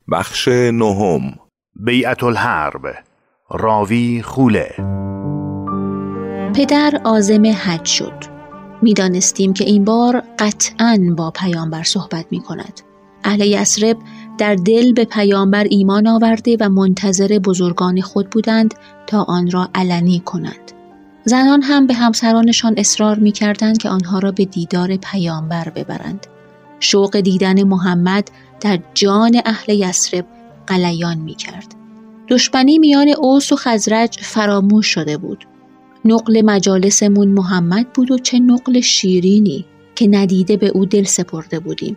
بخش نهم. بیعت الحرب. راوی خوله. پدر عازم حج شد. می‌دانستیم که این بار قطعاً با پیامبر صحبت می‌کند. اهل یثرب در دل به پیامبر ایمان آورده و منتظر بزرگان خود بودند تا آن را علنی کنند. زنان هم به همسرانشان اصرار می‌کردند که آنها را به دیدار پیامبر ببرند. شوق دیدن محمد در جان اهل یثرب غلیان می‌کرد. دشمنی میان اوس و خزرج فراموش شده بود. نقل مجالسمون محمد بود و چه نقل شیرینی که ندیده به او دل سپرده بودیم.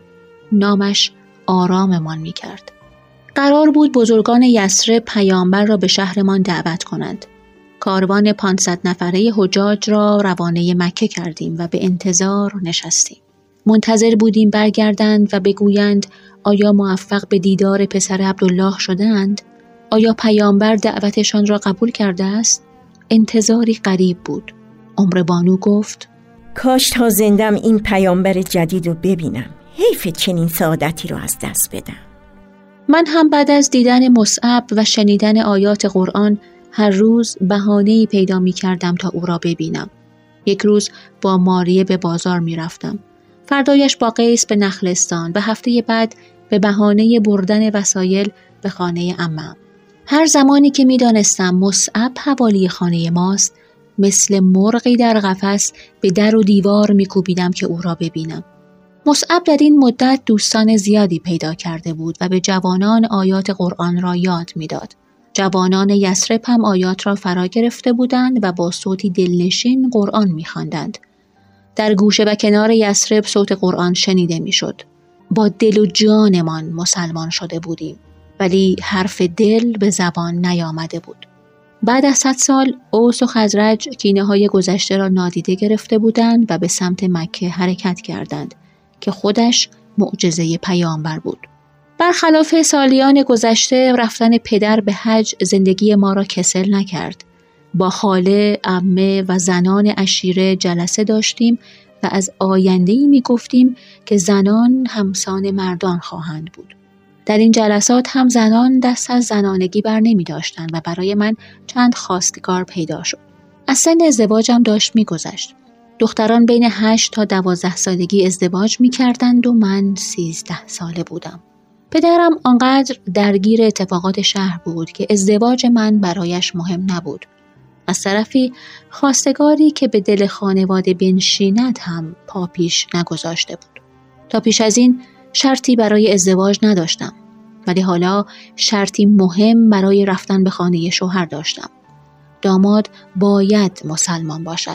نامش آراممان می‌کرد. قرار بود بزرگان یثرب پیامبر را به شهرمان دعوت کنند. کاروان 500 نفره حجاج را روانه مکه کردیم و به انتظار نشستیم. منتظر بودیم برگردند و بگویند آیا موفق به دیدار پسر عبدالله شدند؟ آیا پیامبر دعوتشان را قبول کرده است؟ انتظاری غریب بود. عمر بانو گفت کاش تا زندم این پیامبر جدید رو ببینم. حیف چنین سعادتی رو از دست بدم. من هم بعد از دیدن مصعب و شنیدن آیات قرآن هر روز بهانه‌ای پیدا می کردم تا او را ببینم. یک روز با ماریه به بازار می رفتم. فردایش با قیس به نخلستان و هفته بعد به بهانه بردن وسایل به خانه عمم. هر زمانی که می دانستم مصعب حوالی خانه ماست، مثل مرغی در قفس به در و دیوار می کوبیدم که او را ببینم. مصعب در این مدت دوستان زیادی پیدا کرده بود و به جوانان آیات قرآن را یاد می داد. جوانان یثرب هم آیات را فرا گرفته بودند و با صوتی دلنشین قرآن می خواندند. در گوشه و کنار یثرب صوت قرآن شنیده می شد. با دل و جانمان مسلمان شده بودیم، ولی حرف دل به زبان نیامده بود. بعد از 100 سال اوس و خزرج کینه‌های گذشته را نادیده گرفته بودند و به سمت مکه حرکت کردند که خودش معجزه پیامبر بود. برخلاف سالیان گذشته رفتن پدر به حج زندگی ما را کسل نکرد. با خاله، عمه و زنان عشیره جلسه داشتیم و از آینده‌ای می‌گفتیم که زنان همسان مردان خواهند بود. در این جلسات هم زنان دست از زنانگی بر نمی داشتند و برای من چند خواستگار پیدا شد. از سن ازدواجم داشت می گذشت. دختران بین 8 تا 12 سالگی ازدواج می کردند و من 13 ساله بودم. پدرم آنقدر درگیر اتفاقات شهر بود که ازدواج من برایش مهم نبود. از طرفی خواستگاری که به دل خانواده بنشیند هم پا پیش نگذاشته بود. تا پیش از این شرطی برای ازدواج نداشتم، ولی حالا شرطی مهم برای رفتن به خانه شوهر داشتم. داماد باید مسلمان باشد.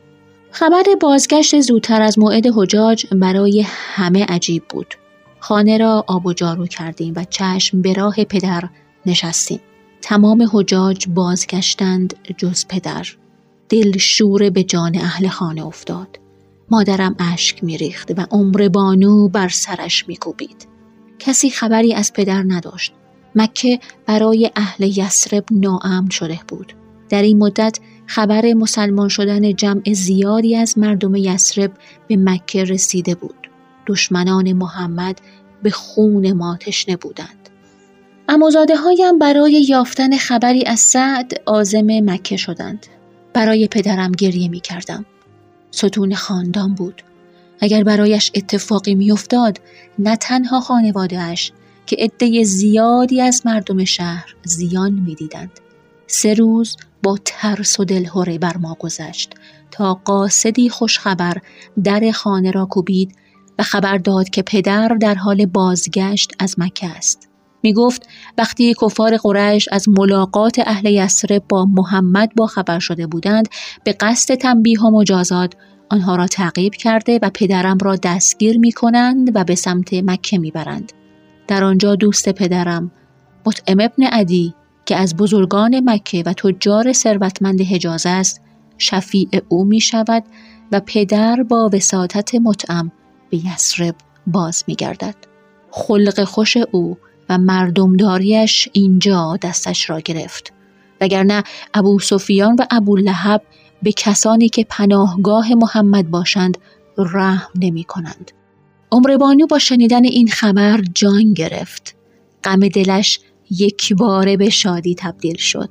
خبر بازگشت زودتر از موعد حجاج برای همه عجیب بود. خانه را آب و جارو کردیم و چشم به راه پدر نشستیم. تمام حجاج بازگشتند جز پدر. دل شور به جان اهل خانه افتاد. مادرم اشک می‌ریخت و عمر بانو بر سرش می‌کوبید. کسی خبری از پدر نداشت. مکه برای اهل یثرب ناامن شده بود. در این مدت خبر مسلمان شدن جمع زیادی از مردم یثرب به مکه رسیده بود. دشمنان محمد به خون ما تشنه بودند. عموزاده هایم برای یافتن خبری از سعد عازم مکه شدند. برای پدرم گریه می کردم. ستون خاندان بود. اگر برایش اتفاقی می افتاد، نه تنها خانواده‌اش که عده زیادی از مردم شهر زیان می دیدند. 3 روز با ترس و دلهره بر ما گذشت تا قاصدی خوشخبر در خانه را کوبید و خبر داد که پدر در حال بازگشت از مکه است. می گفت وقتی کفار قریش از ملاقات اهل یثرب با محمد با خبر شده بودند، به قصد تنبیه و مجازات آنها را تعقیب کرده و پدرم را دستگیر می کنند و به سمت مکه می برند. در آنجا دوست پدرم مطعم ابن عدی که از بزرگان مکه و تجار ثروتمند حجاز است، شفیع او می شود و پدر با وساطت مطعم به یثرب باز می گردد. خلق خوش او و مردمداریش اینجا دستش را گرفت، وگرنه ابو سفیان و ابو لهب به کسانی که پناهگاه محمد باشند رحم نمی کنند. عمر بانو با شنیدن این خبر جان گرفت. غم دلش یک باره به شادی تبدیل شد.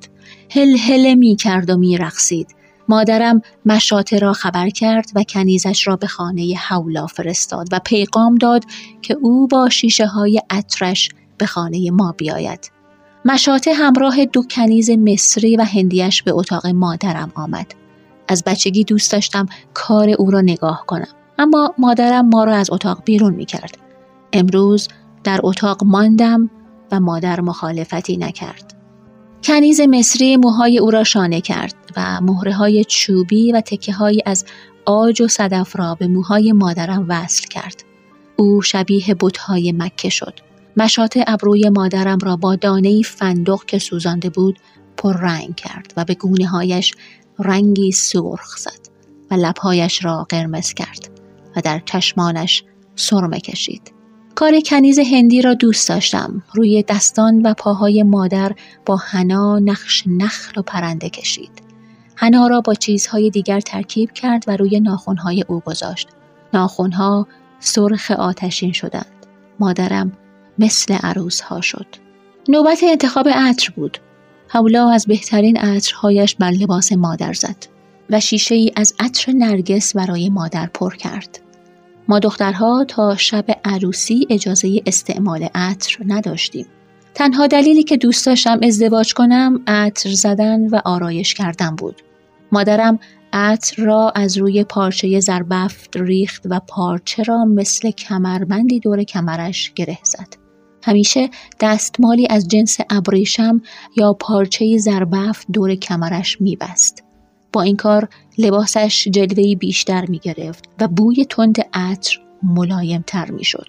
هل می کرد و می رقصید. مادرم مشاطه را خبر کرد و کنیزش را به خانه حولا فرستاد و پیغام داد که او با شیشه های عطرش به خانه ما بیاید. مشاطه همراه 2 کنیز مصری و هندیش به اتاق مادرم آمد. از بچگی دوست داشتم کار او را نگاه کنم، اما مادرم ما را از اتاق بیرون می کرد. امروز در اتاق ماندم و مادر مخالفتی نکرد. کنیز مصری موهای او را شانه کرد و مهره‌های چوبی و تکه‌هایی از عاج و صدف را به موهای مادرم وصل کرد. او شبیه بت‌های مکه شد. مشاطه ابروی مادرم را با دانه‌ای فندق که سوزانده بود پر رنگ کرد و به گونه‌هایش رنگی سرخ زد و لب‌هایش را قرمز کرد و در چشمانش سرمه کشید. کار کنیز هندی را دوست داشتم. روی دستان و پاهای مادر با حنا نقش نخل و پرنده کشید. حنا را با چیزهای دیگر ترکیب کرد و روی ناخن‌های او گذاشت. ناخن‌ها سرخ آتشین شدند. مادرم مثل عروس‌ها شد. نوبت انتخاب عطر بود. حولا از بهترین عطرهایش بر لباس مادر زد و شیشه‌ای از عطر نرگس برای مادر پر کرد. ما دخترها تا شب عروسی اجازه استعمال عطر نداشتیم. تنها دلیلی که دوست داشتم ازدواج کنم عطر زدن و آرایش کردن بود. مادرم عطر را از روی پارچه زربفت ریخت و پارچه را مثل کمربندی دور کمرش گره زد. همیشه دستمالی از جنس ابریشم یا پارچه زربفت دور کمرش می‌بست. با این کار لباسش جلوه‌ای بیشتر می‌گرفت و بوی تند عطر ملایم‌تر می‌شد.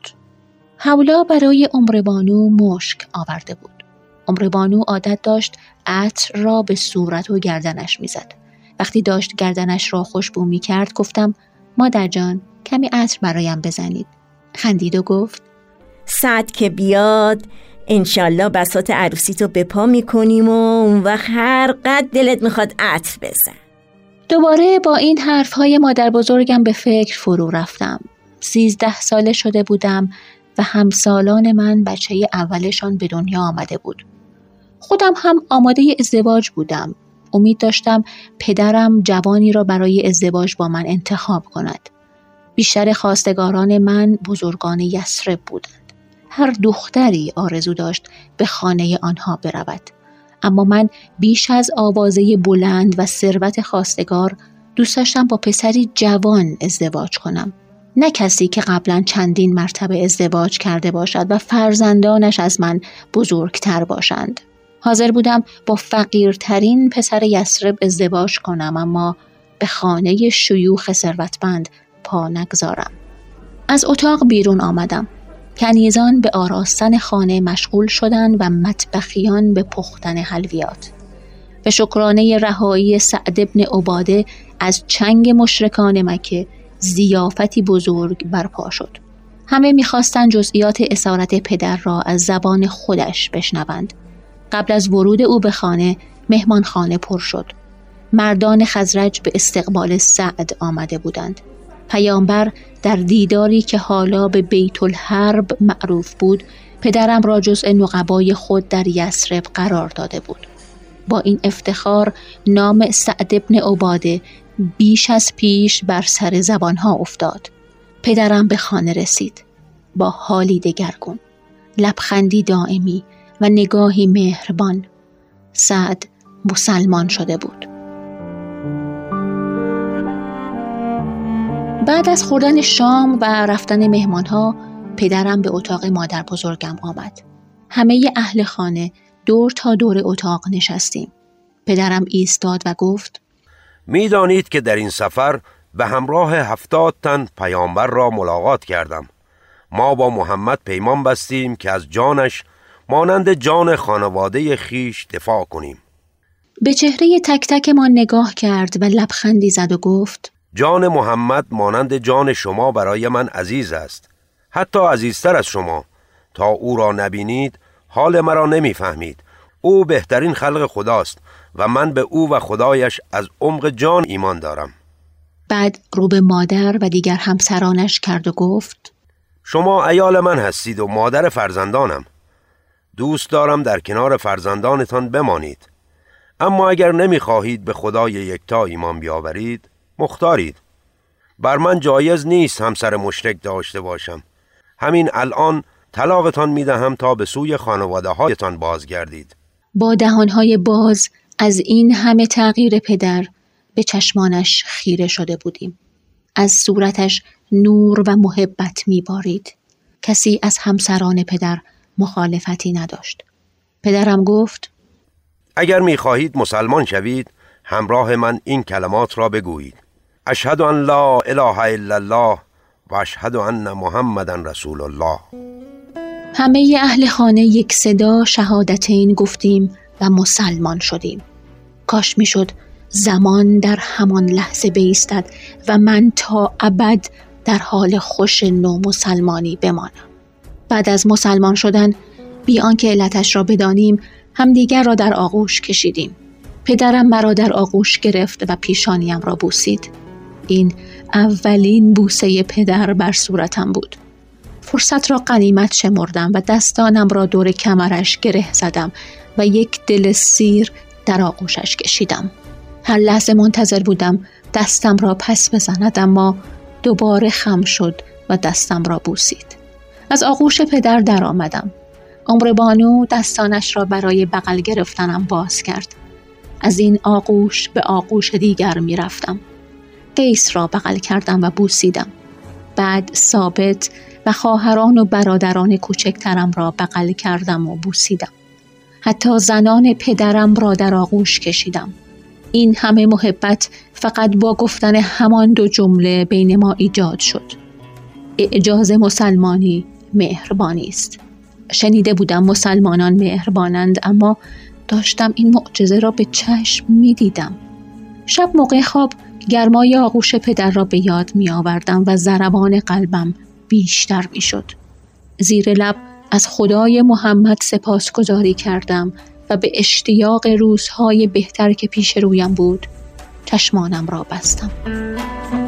حولا برای عمربانو مشک آورده بود. عمربانو عادت داشت عطر را به صورت و گردنش می‌زد. وقتی داشت گردنش را خوشبو می‌کرد گفتم مادر جان کمی عطر برایم بزنید. خندید و گفت سعد که بیاد انشالله بساط عروسی تو به پا میکنیم و اون وقت هر قد دلت میخواد عطر بزن. دوباره با این حرفهای مادر بزرگم به فکر فرو رفتم. 13 ساله شده بودم و همسالان من بچه اولشان به دنیا آمده بود. خودم هم آماده ازدواج بودم. امید داشتم پدرم جوانی را برای ازدواج با من انتخاب کند. بیشتر خواستگاران من بزرگان یثرب بودند. هر دختری آرزو داشت به خانه آنها برود. اما من بیش از آوازه بلند و ثروت خواستگار دوست داشتم با پسری جوان ازدواج کنم. نه کسی که قبلا چندین مرتبه ازدواج کرده باشد و فرزندانش از من بزرگتر باشند. حاضر بودم با فقیرترین پسر یثرب ازدواج کنم اما به خانه شیوخ ثروتمند پا نگذارم. از اتاق بیرون آمدم. کنیزان به آراستن خانه مشغول شدند و مطبخیان به پختن حلویات. به شکرانه رهایی سعد بن عباده از چنگ مشرکان مکه ضیافتی بزرگ برپا شد. همه می‌خواستند جزئیات اسارت پدر را از زبان خودش بشنوند. قبل از ورود او به خانه مهمانخانه پر شد. مردان خزرج به استقبال سعد آمده بودند. پیامبر در دیداری که حالا به بیت الحرب معروف بود پدرم را جزء نقبای خود در یثرب قرار داده بود. با این افتخار نام سعد بن عباده بیش از پیش بر سر زبانها افتاد. پدرم به خانه رسید با حالی دگرگون، لبخندی دائمی و نگاهی مهربان. سعد مسلمان شده بود. بعد از خوردن شام و رفتن مهمانها پدرم به اتاق مادر بزرگم آمد. همه اهل خانه دور تا دور اتاق نشستیم. پدرم ایستاد و گفت می‌دانید که در این سفر به همراه 70 تن پیامبر را ملاقات کردم. ما با محمد پیمان بستیم که از جانش مانند جان خانواده خیش دفاع کنیم. به چهره تک تک ما نگاه کرد و لبخندی زد و گفت جان محمد مانند جان شما برای من عزیز است، حتی عزیزتر از شما. تا او را نبینید حال مرا نمیفهمید. او بهترین خلق خداست و من به او و خدایش از عمق جان ایمان دارم. بعد رو به مادر و دیگر همسرانش کرد و گفت شما عیال من هستید و مادر فرزندانم. دوست دارم در کنار فرزندانتان بمانید. اما اگر نمیخواهید به خدای یکتا ایمان بیاورید، مختارید. بر من جایز نیست همسر مشرک داشته باشم. همین الان طلاقتان میدهم تا به سوی خانواده هایتان بازگردید. با دهانهای باز از این همه تغییر پدر به چشمانش خیره شده بودیم. از صورتش نور و محبت میبارید. کسی از همسران پدر مخالفتی نداشت. پدرم گفت: اگر میخواهید مسلمان شوید، همراه من این کلمات را بگویید: اشهد ان لا اله الا الله و اشهد ان محمدا رسول الله. همه اهل خانه یک صدا شهادتین گفتیم و مسلمان شدیم. کاش میشد زمان در همان لحظه بایستد و من تا ابد در حال خوش نو مسلمانی بمانم. بعد از مسلمان شدن، بی آنکه علتش را بدانیم، همدیگر را در آغوش کشیدیم. پدرم مرا در آغوش گرفت و پیشانیم را بوسید. این اولین بوسه پدر بر صورتم بود. فرصت را غنیمت شمردم و دستانم را دور کمرش گره زدم و یک دل سیر در آغوشش کشیدم. هر لحظه منتظر بودم دستم را پس بزند، اما دوباره خم شد و دستم را بوسید. از آغوش پدر در آمدم. عمر بانو دستانش را برای بغل گرفتنم باز کرد. از این آغوش به آغوش دیگر می رفتم. قیس را بغل کردم و بوسیدم. بعد ثابت و خواهران و برادران کوچکترم را بغل کردم و بوسیدم. حتی زنان پدرم را در آغوش کشیدم. این همه محبت فقط با گفتن همان دو جمله بین ما ایجاد شد: اعجاز مسلمانی مهربانی است. شنیده بودم مسلمانان مهربانند، اما داشتم این معجزه را به چشم می دیدم. شب موقع خواب گرمای آغوش پدر را به یاد می آوردم و ضربان قلبم بیشتر می شد. زیر لب از خدای محمد سپاسگزاری کردم و به اشتیاق روزهای بهتر که پیش رویم بود چشمانم را بستم.